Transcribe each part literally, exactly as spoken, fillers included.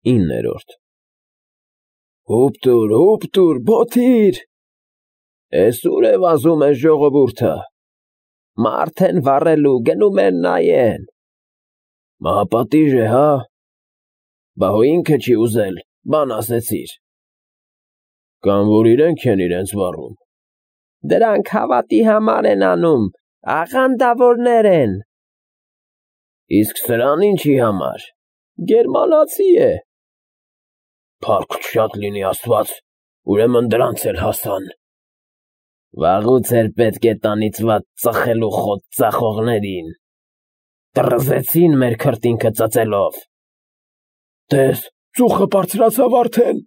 իններորդ Հուպտուր, հուպտուր, բոթիր, էս ուր է վազում են ժողովուրդը, մարդ են վառելու, գնում են նայեն, մահապատիժ է, հա, բա հո ինքը չի ուզել, բան ասեցիր, կամ որ իրենք են իրենց վառում, դրանք հավատի համար են անում, աղանդավորներ են, իսկ սրան ինչի համար, գերմանացի է, փառք շատ լինի Աստված, ուրեմն դրանց էլ հասան, վաղուց էր պետք է տանից վատ ծխելու խոտ ծախողներին, տրզեցին մեր քրտինքը ծծելով, տես, ծուխը բարձրացավ արդեն,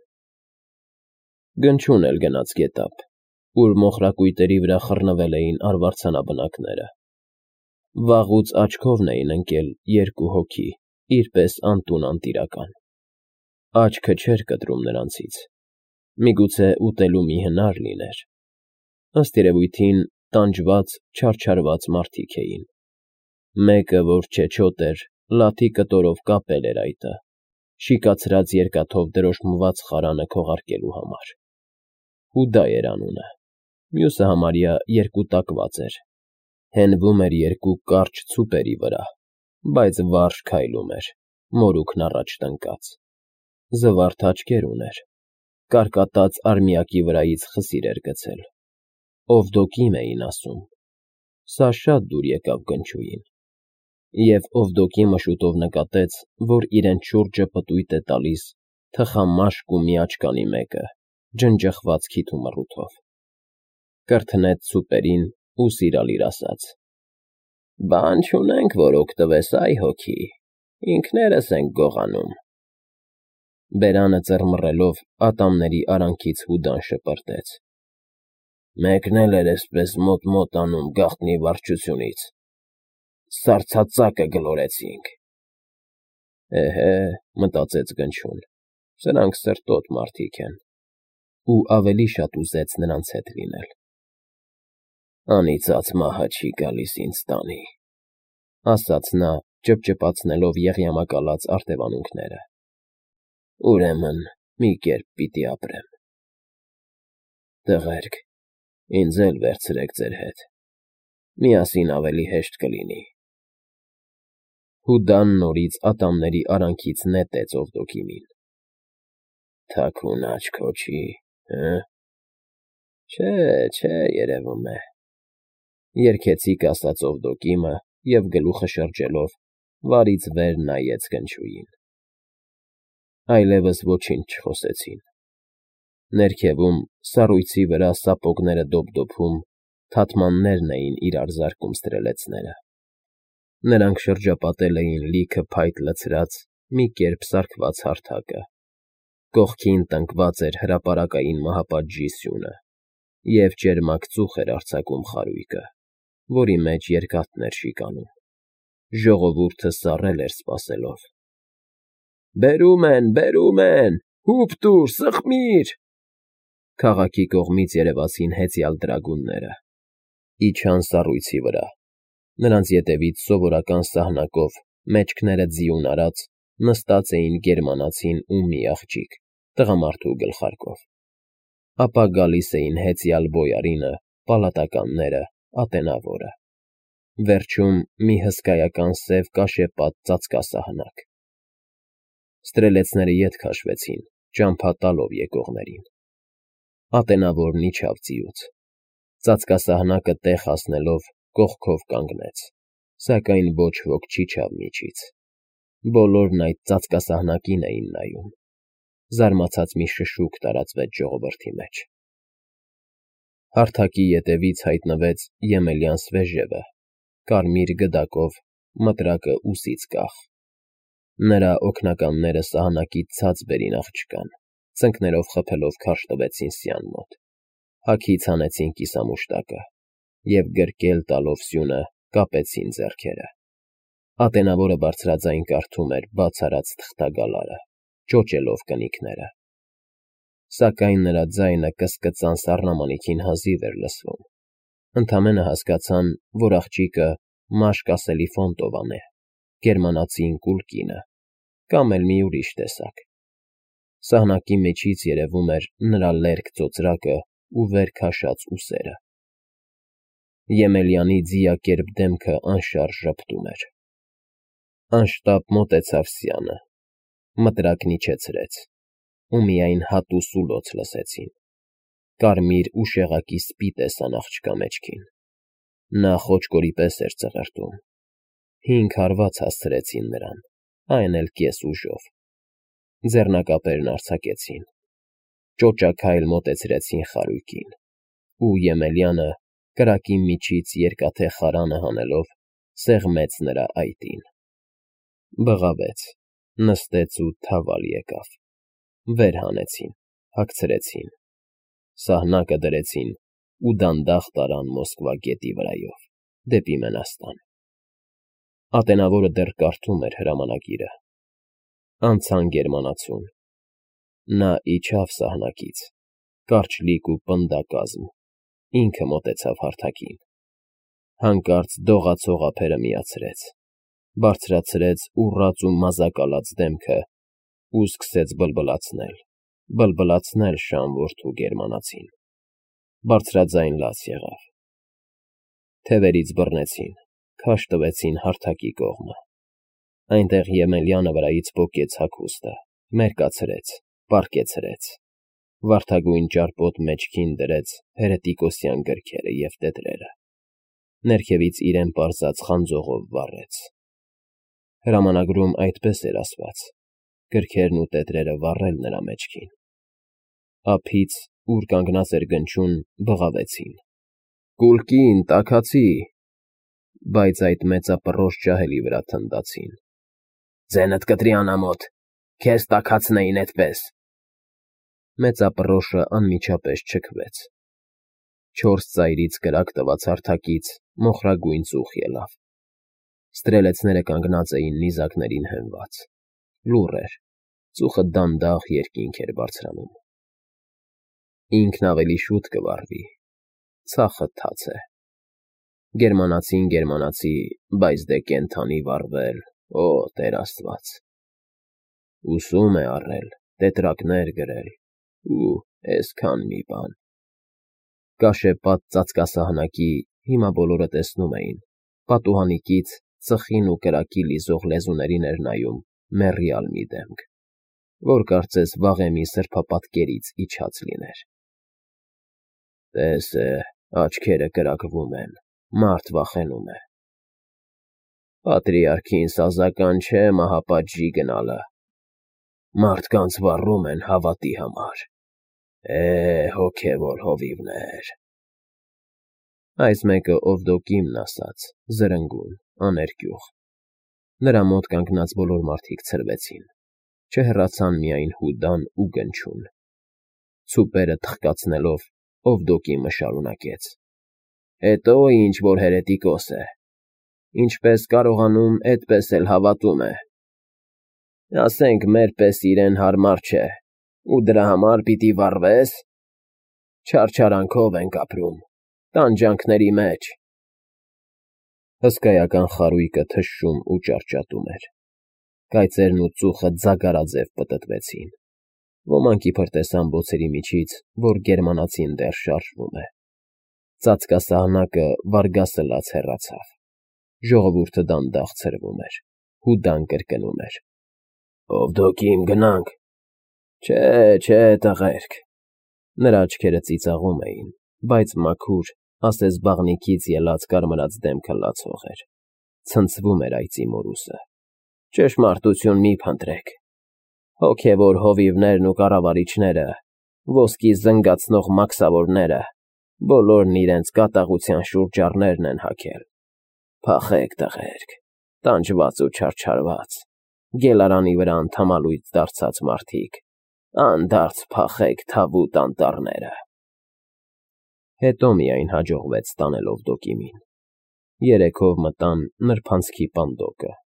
Գնչուն էլ գնաց գետափ, ուր մոխրակույտերի վրա խռնվել էին արվարձանաբնակները, վաղուց աչքովն էին ընկել երկու հոգի, իրպես անտուն անտիրական, աչքը չէր կտրում նրանցից, միգուցե ուտելու մի հնար լիներ, ըստ երևույթին տանջված, չարչարված մարդիկ էին, մեկը, որ չեչոտ էր, լաթի կտորով կապել էր այտը, շիկացրած երկաթով դրոշմված խարանը քողարկելու համար, Հուդա էր անունը, մյուսը համարյա երկուտակված էր, հենվում էր երկու կարճ ցուպերի վրա, բայց վարժ քայլում էր, մորուքն առաջ տնկած, զվարթ աչքեր ուներ, կարկատած արմիակի վրայից խսիր էր գցել, Օվդոկիմ էին ասում, սա շատ դուր եկավ Գնչուին, և Օվդոկիմը շուտով նկատեց, որ իրենց շուրջը պտույտ է տալիս թխամաշկ ու միաճկանի մեկը, ջնջխված քիթ ու մռութով, կրթնեց ցուպերին ու սիրալիր ասաց. Բան չունենք, որ օգտվես, այ հոգի, ինքներս ենք գողանում, բերանը ծռմռելով ատամների արանքից Հուդան շպրտեց, մեկն էլ էր էսպես մոտ-մոտ անում գաղտնի վարչությունից, սառցածակը գլորեցինք, էհե, մտածեց Գնչուն, սրանք սրտոտ մարդիկ են, ու ավելի շատ ուզեց նրանց հետ լինել, անիծած մահը չի գալիս ինձ տանի, ասաց նա, ճպճպացնելով եղյամակալած արտևանունքները, ուրեմն մի կերպ պիտի ապրեմ, տղերք, ինձ էլ վերցրեք ձեր հետ, միասին ավելի հեշտ կլինի, Հուդան նորից ատամների արանքից նետեց Օվդոկիմին, թաքուն աչք հոչի, հը, չէ, չէ, երևում է, երգեցիկ ասաց Օվդոկիմը և գլուխը շրջելով, վարից վեր նայեց Գնչուին, այլևս ոչինչ չխոսեցին, ներքևում, սառույցի վրա սապոգները դոփդոփում, թաթմաններն էին իրար զարկում ստրելեցները, նրանք շրջապատել էին լիքը փայտ լցրած, մի կերպ սարքված հարթակը, կողքին տնկված էր հրապարակային մահապատժի սյունը, և ճերմակ ծուխ էր արձակում խարույկը, որի մեջ երկաթն էր շիկանում, ժողովուրդը սառել էր սպասելով, Բերում են, բերում են, հուպտուր, սխմիր, քաղաքի կողմից երևացին հեծյալ դրագունները, իջան սառույցի վրա, նրանց ետևից սովորական սահնակով, մեջքները ձիուն արած, նստած էին գերմանացին ու մի աղջիկ, տղամարդու գլխարկով, ապա գալիս էին հեծյալ բոյարինը, պալատականները, ատենավորը, վերջում մի հսկայական սև կաշեպատ ծածկասահնակ, ստրելեցները ետ քաշվեցին, ճամփա տալով եկողներին, ատենավորն իջավ ձիուց, ծածկասահնակը տեղ հասնելով կողքով կանգնեց, սակայն ոչ ոք չիջավ միջից, բոլորն այդ ծածկասահնակին էին նայում, զարմացած մի շշուկ տարածվեց ժողովրդի մեջ, հարթակի ետևից հայտնվեց Եմելյան Սվեժևը, կարմիր գդակով, մտրակը ուսից կախ, նրա օգնականները սահանակից ցած բերին աղջկան, ծնկներով խփելով քարշ տվեցին սյան մոտ, հագից հանեցին կիսամուշտակը և գրկել տալով սյունը կապեցին ձեռքերը, ատենավորը բարձրաձայն կարդում էր բաց արած թղթագալարը, ճոճելով կնիկները, սակայն նրա ձայնը կսկծան սառնամանիքին հազիվ էր լսվում, ընդամենը հասկացան, որ աղջիկը մաշկ ասելի Ֆոնտովան է, գերմանացին կուլկինը, կամ էլ մի ուրիշ տեսակ, Սահնակի միջից երևում էր նրա լերկ ծոծրակը ու վեր քաշած ուսերը։ Եմելյանի ձիակերպ դեմքը անշարժ ժպտում էր։ Անշտապ մոտեցավ Սյանը, մտրակն իջեցրեց, ու միայն հատ ու սուլոց լսեցին։ Կարմիր ու շեղակի սպի տեսան աղջկա մեջքին։ Նա խոճկորի պես էր ծղրտում։ Հինգ հարված հասցրեցին նրան, այն էլ կես ուժով։ Ձեռնակապերն արձակեցին, ճոճաքայլ մոտեցրեցին խարույկին, ու Եմելյանը, կրակի միջից երկաթե խարանը հանելով, սեղմեց նրա այտին։ Բղավեց, նստեց ու թավալ եկավ։ Վեր հանեցին, հագցրեցին, սահնակը դրեցին ու դանդաղ տարան Մոսկվա գետի վրայով, դեպի Մենաստան։ Ատենավորը դեռ կարդում էր հրամանագիրը։ Անցան գերմանացուն։ Նա իջավ սահնակից, կարճլիկ ու պնդակազմ, ինքը մոտեցավ հարթակին։ Հանկարծ դողացող ափերը միացրեց, բարձրացրեց ուռած ու մազակալած դեմքը ու սկսեց բլբլացնել, բլբլացնել շան որդու գերմանացին։ Բարձրաձայն լաց եղավ։ Թևերից բռնեցին, քաշ տվեցին հարթակի կողմը։ Այնտեղ Եմելյանը վրայից պոկեց հագուստը, մերկացրեց, պառկեցրեց, վարդագույն ճարպոտ մեջքին դրեց հերետիկոսյան գրքերը և տետրերը, ներքևից իրեն պարզած խանձողով վառեց։ Հրամանագրում այդպես էր ասված, գրքերն ու տետրերը վառել նրա մեջքին։ Ափից, ուր կանգնած էր գնչուն, բղավեցին. «Կուլկին, տաքացի», բայց այդ մեծապռոշ ջահելի վրա թնդացին. «Ձենդ կտրի անամոթ, քեզ տաքացնեին էդպես»։ Մեծապռոշը անմիջապես չքվեց։ Չորս ծայրից կրակ տված հարթակից մոխրագույն ծուխ ելավ։ Ստրելեցները կանգնած էին նիզակներին հենված։ Լուռ էր, ծուխը դանդաղ երկինք էր բարձրանում։ Ինքն ավելի շուտ կվառվի, ցախը թաց է։ Գերմանացին գերմանացի, բայց դե կենդանի վառվել, օ Տեր Աստված։ Ուսում է առել, տետրակներ գրել, ու էսքան մի բան։ Կաշեպատ ծածկասահնակի, հիմա բոլորը տեսնում էին, պատուհանիկից ծխին ու կրակի լիզող լեզուներին էր նայում մեռյալ մի դեմք, որ կարծես վաղեմի սրբապատկերից իջած լիներ։ Տես է, աչքերը կրակվում են, մարդ վախենում է։ Պատրիարքին սազական չէ մահապատժի գնալը։ Մարդկանց վառում են հավատի համար։ Է, հոգևոր հովիվներ։ Այս մեկը Օվդոկիմն ասաց, զրնգուն, աներկյուղ։ Նրա մոտ կանգնած բոլոր մարդիկ ցրվեցին, չհեռացան միայն Հուդան ու Գնչուն։ Ցուպերը թխկացնելով, Օվդոկիմը շարունակեց. Էտո ինչ որ հերետիկոս է։ Ինչպես կարողանում, էդպես էլ հավատում է։ Ասենք մեր պես իրեն հարմար չէ, ու դրա համար պիտի վառվես։ Չարչարանքով ենք ապրում, տանջանքների մեջ։ Հսկայական խարույկը թշշում ու ճարճատում էր։ Կայծերն ու ծուխը ձագարաձև պտտվեցին։ Ոմանք իբր տեսան բոցերի միջից, որ գերմանացին դեռ շարժվում է։ Ծածկասահնակը վարգասլաց հեռացավ։ Ժողովուրդը դանդաղ ցրվում էր։ Հուդան կրկնում էր. Օվդոկիմ գնանք։ Չէ, չէ, տղերք։ Նրա աչքերը ծիծաղում էին, բայց մաքուր, ասես բաղնիքից ելած կարմրած դեմքը լացող էր։ Ցնցվում էր այծի մորուսը։ Ճշմարտություն մի փնտրեք։ Հոգևոր հովիվներն ու կառավարիչները, ոսկի զնգացնող մաքսավորները, բոլորն իրենց կատաղության շուրջառներն են հագել։ Փախեք, տղերք, տանջված ու չարչարված, գելարանի վրա անդամալույծ դարձած մարդիկ, անդարձ փախեք թավուտ անտառները։ Հետո միայն հաջողվեց տանել Օվդոկիմին։ Երեքով մտան նրբանցքի պանդոկը։